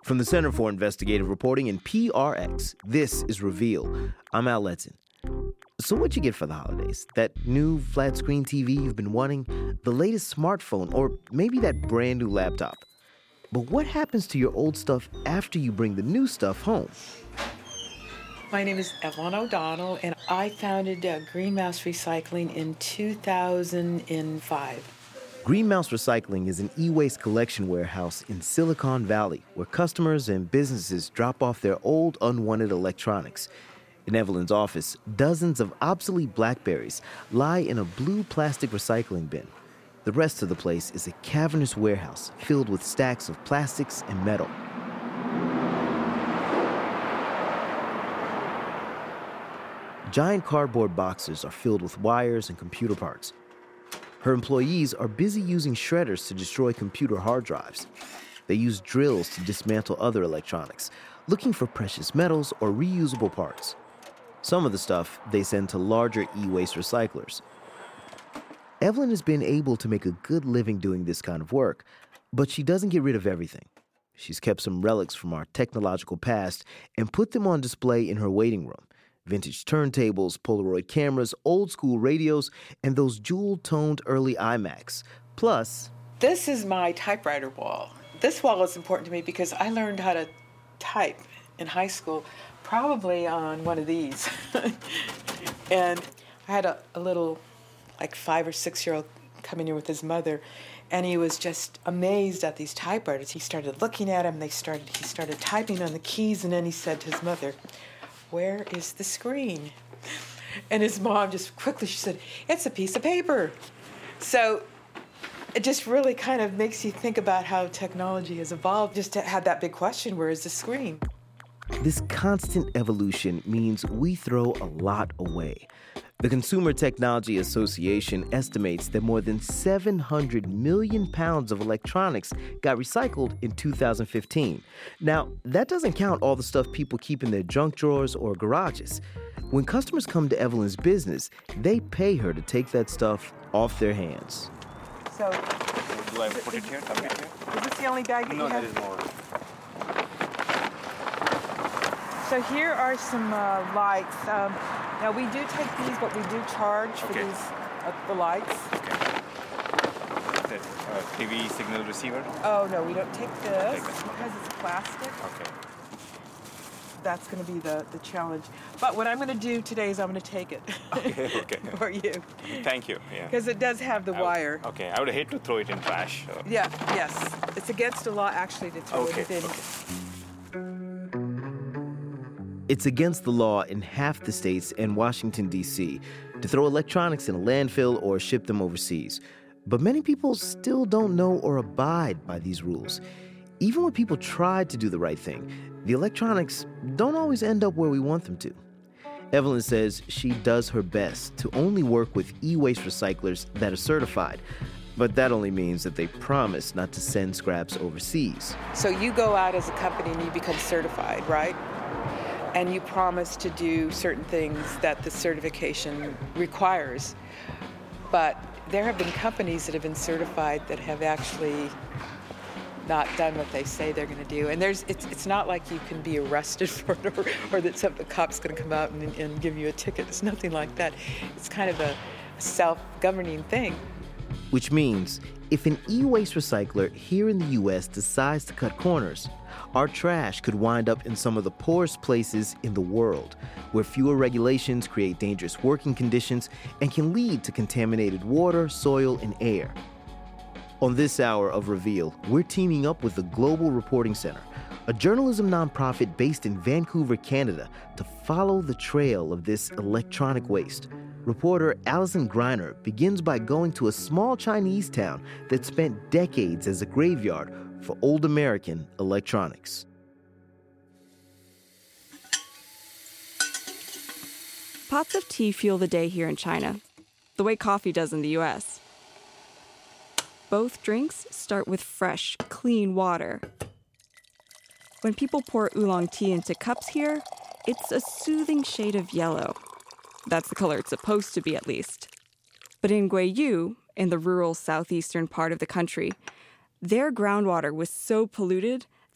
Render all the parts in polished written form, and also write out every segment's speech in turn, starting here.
From the Center for Investigative Reporting and PRX, this is Reveal. I'm Al Letson. So what'd you get for the holidays? That new flat-screen TV you've been wanting? The latest smartphone? Or maybe that brand new laptop? But what happens to your old stuff after you bring the new stuff home? My name is Evelyn O'Donnell, and I founded Green Mouse Recycling in 2005. Green Mouse Recycling is an e-waste collection warehouse in Silicon Valley where customers and businesses drop off their old, unwanted electronics. In Evelyn's office, dozens of obsolete BlackBerries lie in a blue plastic recycling bin. The rest of the place is a cavernous warehouse filled with stacks of plastics and metal. Giant cardboard boxes are filled with wires and computer parts. Her employees are busy using shredders to destroy computer hard drives. They use drills to dismantle other electronics, looking for precious metals or reusable parts. Some of the stuff they send to larger e-waste recyclers. Evelyn has been able to make a good living doing this kind of work, but she doesn't get rid of everything. She's kept some relics from our technological past and put them on display in her waiting room. Vintage turntables, Polaroid cameras, old-school radios, and those jewel-toned early iMacs. Plus, this is my typewriter wall. This wall is important to me because I learned how to type in high school, probably on one of these. And I had a little, 5 or 6 year old come in here with his mother, and he was just amazed at these typewriters. He started looking at them, he started typing on the keys, and then he said to his mother, "Where is the screen?" And his mom just quickly, she said, "It's a piece of paper." So it just really kind of makes you think about how technology has evolved, just to have that big question, where is the screen? This constant evolution means we throw a lot away. The Consumer Technology Association estimates that more than 700 million pounds of electronics got recycled in 2015. Now, that doesn't count all the stuff people keep in their junk drawers or garages. When customers come to Evelyn's business, they pay her to take that stuff off their hands. So, do I put it here? Is this the only bag that you have? No, there is more. So here are some lights. Now we do take these, but we do charge for these, the lights. Okay. Is that TV signal receiver? Oh no, we don't take this Take this one. because it's plastic. Okay. That's going to be the challenge. But what I'm going to do today is I'm going to take it Okay. for you. Thank you. Yeah. Because it does have the wire. Okay. I would hate to throw it in trash. Yeah. Yes. It's against the law actually to throw it in. It's against the law in half the states and Washington, D.C. to throw electronics in a landfill or ship them overseas. But many people still don't know or abide by these rules. Even when people try to do the right thing, the electronics don't always end up where we want them to. Evelyn says she does her best to only work with e-waste recyclers that are certified. But that only means that they promise not to send scraps overseas. So you go out as a company and you become certified, right? And you promise to do certain things that the certification requires. But there have been companies that have been certified that have actually not done what they say they're going to do. And it's not like you can be arrested for it or that the cop's going to come out and give you a ticket. It's nothing like that. It's kind of a self-governing thing. Which means if an e-waste recycler here in the U.S. decides to cut corners, our trash could wind up in some of the poorest places in the world, where fewer regulations create dangerous working conditions and can lead to contaminated water, soil, and air. On this hour of Reveal, we're teaming up with the Global Reporting Center, a journalism nonprofit based in Vancouver, Canada, to follow the trail of this electronic waste. Reporter Alison Greiner begins by going to a small Chinese town that spent decades as a graveyard for old American electronics. Pots of tea fuel the day here in China, the way coffee does in the U.S. Both drinks start with fresh, clean water. When people pour oolong tea into cups here, it's a soothing shade of yellow. That's the color it's supposed to be, at least. But in Guiyu, in the rural southeastern part of the country, their groundwater was so polluted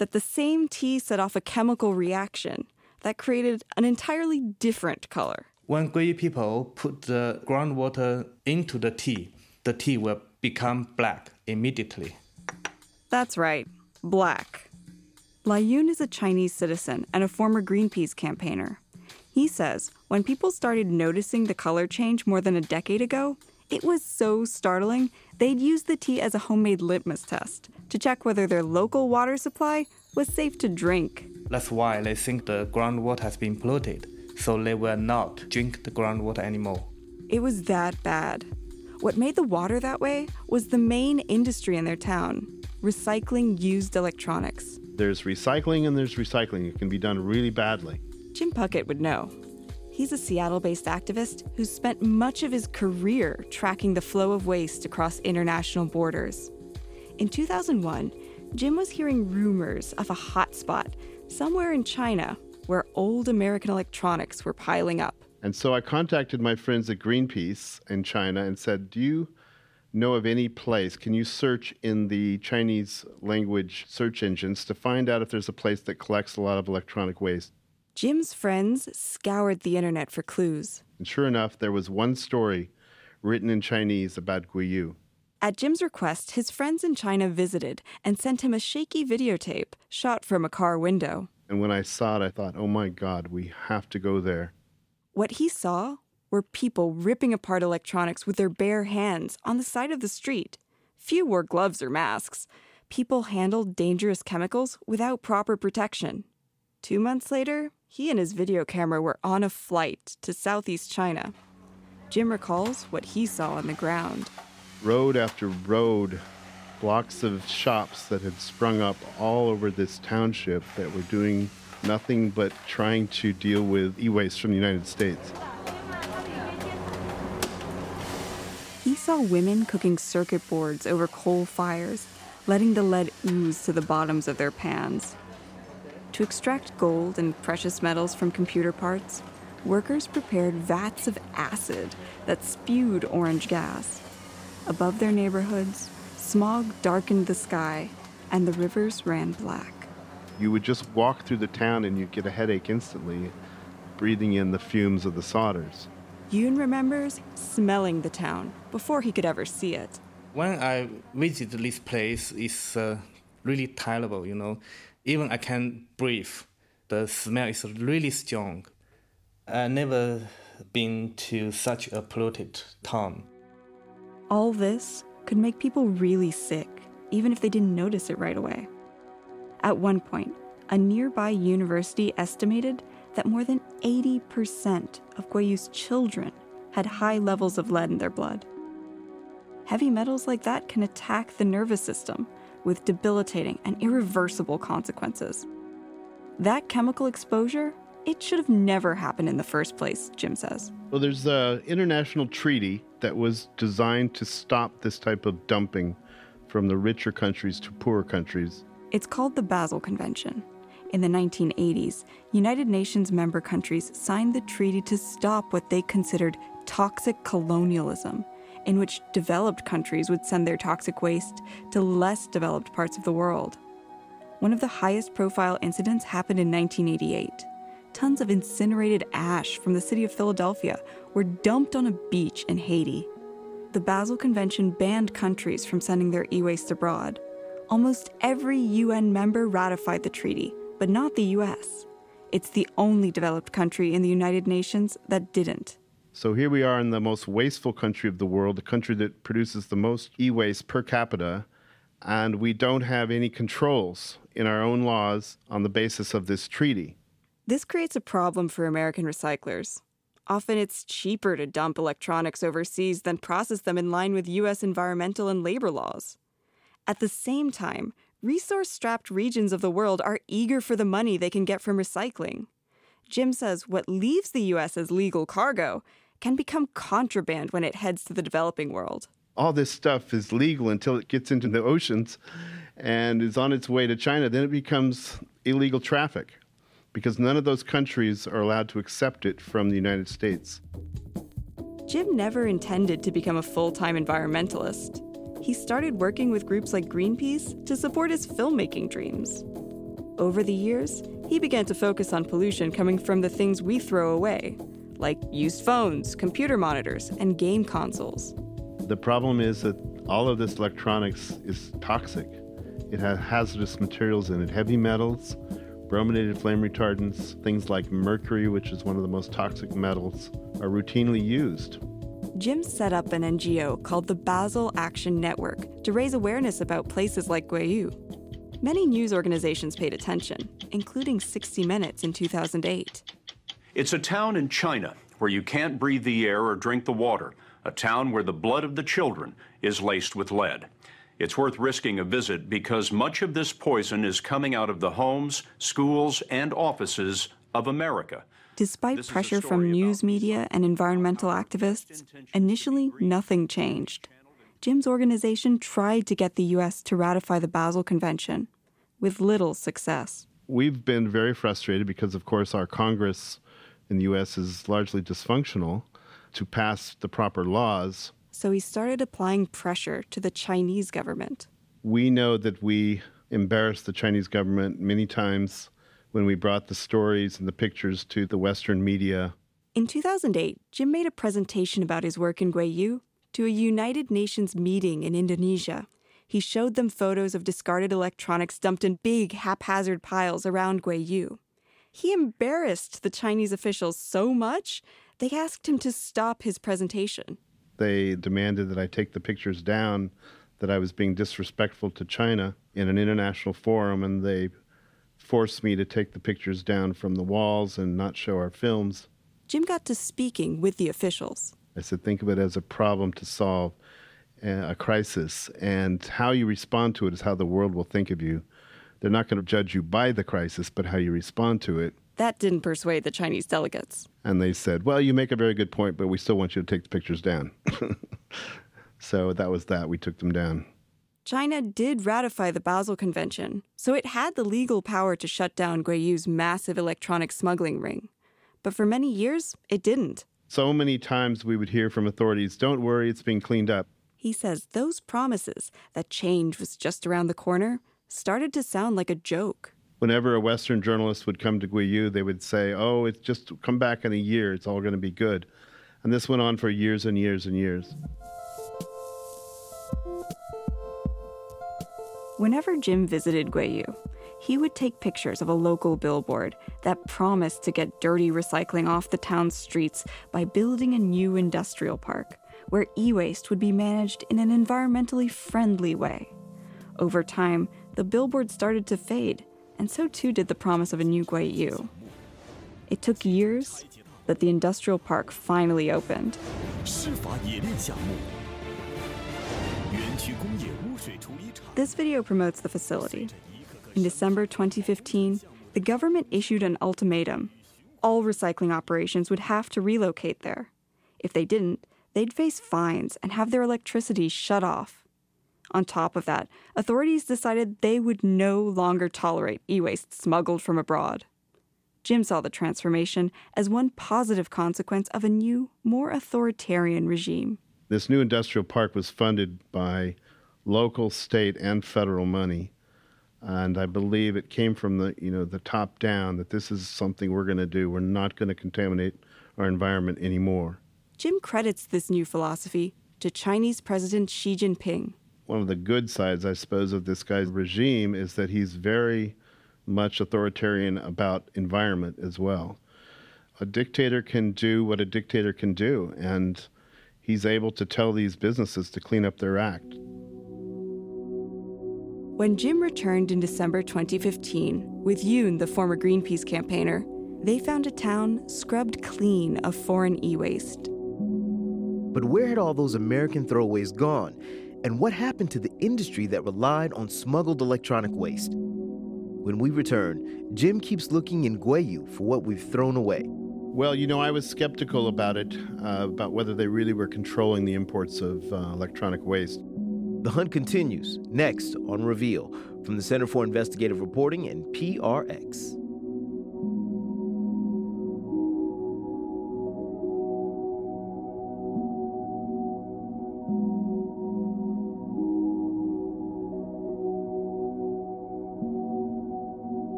that the same tea set off a chemical reaction that created an entirely different color. When Guiyu people put the groundwater into the tea will become black immediately. That's right, black. Lai Yun is a Chinese citizen and a former Greenpeace campaigner. He says when people started noticing the color change more than a decade ago, it was so startling, they'd use the tea as a homemade litmus test to check whether their local water supply was safe to drink. That's why they think the groundwater has been polluted, so they will not drink the groundwater anymore. It was that bad. What made the water that way was the main industry in their town, recycling used electronics. There's recycling and there's recycling. It can be done really badly. Jim Puckett would know. He's a Seattle-based activist who's spent much of his career tracking the flow of waste across international borders. In 2001, Jim was hearing rumors of a hotspot somewhere in China where old American electronics were piling up. And so I contacted my friends at Greenpeace in China and said, do you know of any place, can you search in the Chinese language search engines to find out if there's a place that collects a lot of electronic waste? Jim's friends scoured the internet for clues. And sure enough, there was one story written in Chinese about Guiyu. At Jim's request, his friends in China visited and sent him a shaky videotape shot from a car window. And when I saw it, I thought, oh my God, we have to go there. What he saw were people ripping apart electronics with their bare hands on the side of the street. Few wore gloves or masks. People handled dangerous chemicals without proper protection. 2 months later, he and his video camera were on a flight to Southeast China. Jim recalls what he saw on the ground. Road after road, blocks of shops that had sprung up all over this township that were doing nothing but trying to deal with e-waste from the United States. He saw women cooking circuit boards over coal fires, letting the lead ooze to the bottoms of their pans. To extract gold and precious metals from computer parts, workers prepared vats of acid that spewed orange gas. Above their neighborhoods, smog darkened the sky, and the rivers ran black. You would just walk through the town and you'd get a headache instantly, breathing in the fumes of the solders. Yoon remembers smelling the town before he could ever see it. When I visit this place, it's really terrible, you know. Even I can't breathe. The smell is really strong. I've never been to such a polluted town. All this could make people really sick, even if they didn't notice it right away. At one point, a nearby university estimated that more than 80% of Guiyu's children had high levels of lead in their blood. Heavy metals like that can attack the nervous system with debilitating and irreversible consequences. That chemical exposure, it should have never happened in the first place, Jim says. Well, there's an international treaty that was designed to stop this type of dumping from the richer countries to poorer countries. It's called the Basel Convention. In the 1980s, United Nations member countries signed the treaty to stop what they considered toxic colonialism, in which developed countries would send their toxic waste to less developed parts of the world. One of the highest profile incidents happened in 1988. Tons of incinerated ash from the city of Philadelphia were dumped on a beach in Haiti. The Basel Convention banned countries from sending their e-waste abroad. Almost every UN member ratified the treaty, but not the US. It's the only developed country in the United Nations that didn't. So here we are in the most wasteful country of the world, the country that produces the most e-waste per capita, and we don't have any controls in our own laws on the basis of this treaty. This creates a problem for American recyclers. Often it's cheaper to dump electronics overseas than process them in line with US environmental and labor laws. At the same time, resource-strapped regions of the world are eager for the money they can get from recycling. Jim says what leaves the US as legal cargo can become contraband when it heads to the developing world. All this stuff is legal until it gets into the oceans and is on its way to China. Then it becomes illegal traffic because none of those countries are allowed to accept it from the United States. Jim never intended to become a full-time environmentalist. He started working with groups like Greenpeace to support his filmmaking dreams. Over the years, he began to focus on pollution coming from the things we throw away, like used phones, computer monitors, and game consoles. The problem is that all of this electronics is toxic. It has hazardous materials in it, heavy metals, brominated flame retardants, things like mercury, which is one of the most toxic metals, are routinely used. Jim set up an NGO called the Basel Action Network to raise awareness about places like Guiyu. Many news organizations paid attention, including 60 Minutes in 2008. It's a town in China where you can't breathe the air or drink the water, a town where the blood of the children is laced with lead. It's worth risking a visit because much of this poison is coming out of the homes, schools, and offices of America. Despite pressure from news media and environmental activists, initially nothing changed. Jim's organization tried to get the U.S. to ratify the Basel Convention, with little success. We've been very frustrated because, of course, our Congress in the U.S. is largely dysfunctional to pass the proper laws. So he started applying pressure to the Chinese government. We know that we embarrassed the Chinese government many times when we brought the stories and the pictures to the Western media. In 2008, Jim made a presentation about his work in Guiyu to a United Nations meeting in Indonesia. He showed them photos of discarded electronics dumped in big, haphazard piles around Guiyu. He embarrassed the Chinese officials so much, they asked him to stop his presentation. They demanded that I take the pictures down, that I was being disrespectful to China in an international forum, and they forced me to take the pictures down from the walls and not show our films. Jim got to speaking with the officials. I said, think of it as a problem to solve, a crisis, and how you respond to it is how the world will think of you. They're not going to judge you by the crisis, but how you respond to it. That didn't persuade the Chinese delegates. And they said, well, you make a very good point, but we still want you to take the pictures down. So that was that. We took them down. China did ratify the Basel Convention, so it had the legal power to shut down Guiyu's massive electronic smuggling ring. But for many years, it didn't. So many times we would hear from authorities, don't worry, it's being cleaned up. He says those promises, that change was just around the corner, started to sound like a joke. Whenever a Western journalist would come to Guiyu, they would say, oh, it's just come back in a year, it's all going to be good. And this went on for years and years and years. Whenever Jim visited Guiyu, he would take pictures of a local billboard that promised to get dirty recycling off the town's streets by building a new industrial park where e-waste would be managed in an environmentally friendly way. Over time, the billboard started to fade, and so too did the promise of a new Guiyu. It took years, but the industrial park finally opened. This video promotes the facility. In December 2015, the government issued an ultimatum. All recycling operations would have to relocate there. If they didn't, they'd face fines and have their electricity shut off. On top of that, authorities decided they would no longer tolerate e-waste smuggled from abroad. Jim saw the transformation as one positive consequence of a new, more authoritarian regime. This new industrial park was funded by local, state, and federal money. And I believe it came from the top down, that this is something we're going to do. We're not going to contaminate our environment anymore. Jim credits this new philosophy to Chinese President Xi Jinping. One of the good sides, I suppose, of this guy's regime is that he's very much authoritarian about environment as well. A dictator can do what a dictator can do, and he's able to tell these businesses to clean up their act. When Jim returned in December 2015 with Yoon, the former Greenpeace campaigner, they found a town scrubbed clean of foreign e-waste. But where had all those American throwaways gone? And what happened to the industry that relied on smuggled electronic waste? When we return, Jim keeps looking in Guiyu for what we've thrown away. Well, I was skeptical about it, about whether they really were controlling the imports of electronic waste. The hunt continues next on Reveal from the Center for Investigative Reporting and PRX.